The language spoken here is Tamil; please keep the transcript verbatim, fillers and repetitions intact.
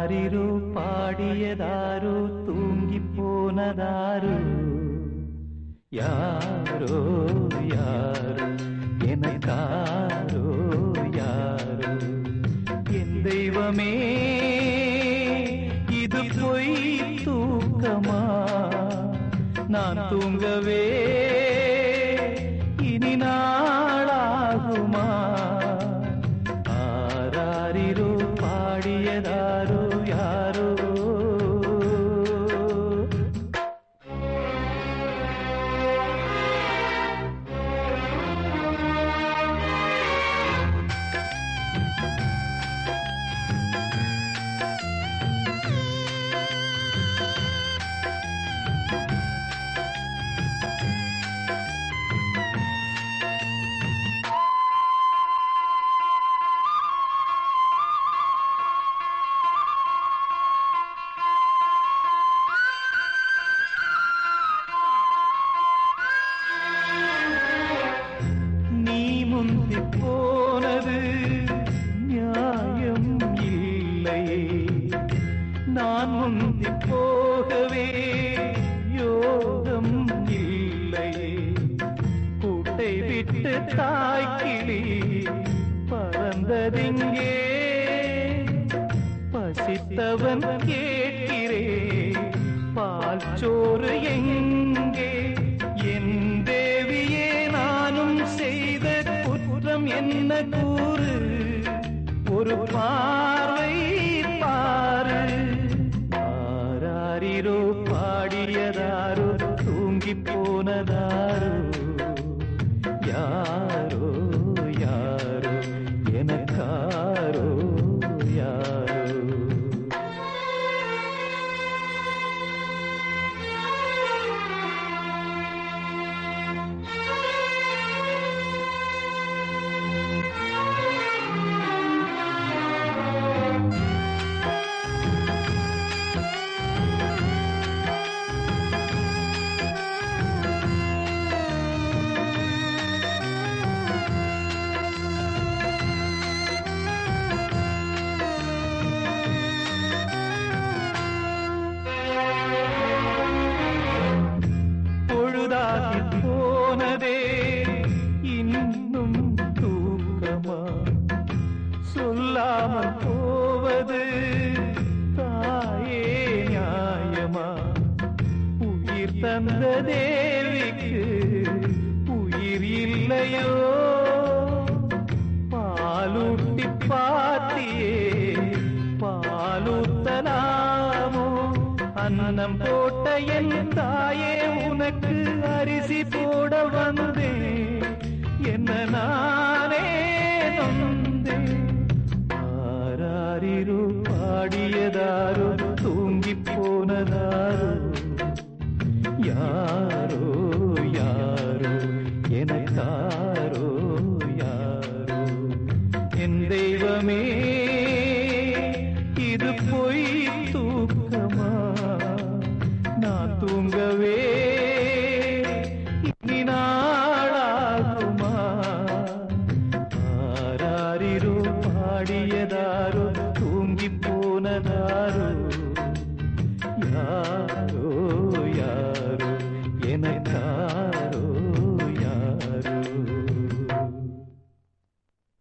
ஆராரிரோ பாடியதாரோ தூங்கி போனதாரோ யாரோ யாரோ எனக்காரோ யாரோ என் தெய்வமே இது பொய் தூக்கமா நான் தூங்கவே இனி நாளாகுமா ஆராரிரோ பாடியதாரோ யாரோ போனது நியாயம் இல்லை நான் முந்தி போகவே யோகம் இல்லை கூட்டை விட்டு தாய்க்கிளி பறந்ததிங்கே பசித்தவன் கேட்கிறே பால் சோறு எங்கே என் தேவியே நானும் செய்த குற்றம் என்ன கூறு ஒரு பார்வை பாரு ஆராரிரோ பாடியதாரோ தூங்கி போனதாரோ யாரோ யாரோ எனக்காரோ யாரோ போனதே இன்னும் தூக்கமா சொல்லாமல் போவது தாயே நியாயமா உயிர் தந்த தேவிக்கு உயிர் இல்லையோ பாலூட்டி பாத்தியே பாலூத்தலாமோ அன்னம் போட்ட என் தாயே உனக்கு அரிசி போட வந்தேன் என்ன நானே நொந்தேன் ஆராரிரோ பாடியதாரோ